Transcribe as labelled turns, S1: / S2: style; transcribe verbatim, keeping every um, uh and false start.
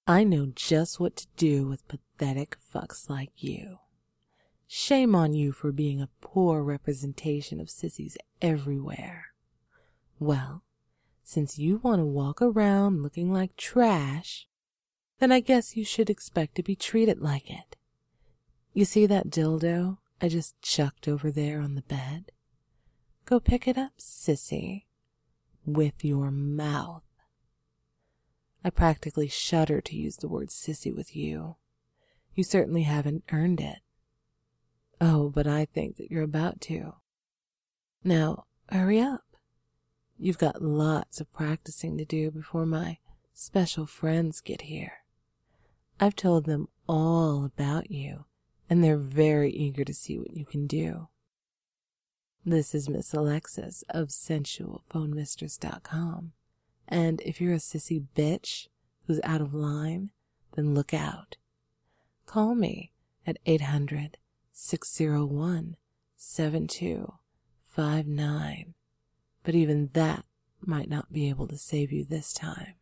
S1: I know just what to do with pathetic fucks like you. Shame on you for being a poor representation of sissies everywhere. Well, since you want to walk around looking like trash, then I guess you should expect to be treated like it. You see that dildo I just chucked over there on the bed? Go pick it up, sissy, with your mouth. I practically shudder to use the word sissy with you. You certainly haven't earned it. Oh, but I think that you're about to. Now, hurry up. You've got lots of practicing to do before my special friends get here. I've told them all about you, and they're very eager to see what you can do. This is Miss Alexis of sensual phone mistress dot com, and if you're a sissy bitch who's out of line, then look out. Call me at eight hundred, six oh one, seven two five nine, but even that might not be able to save you this time.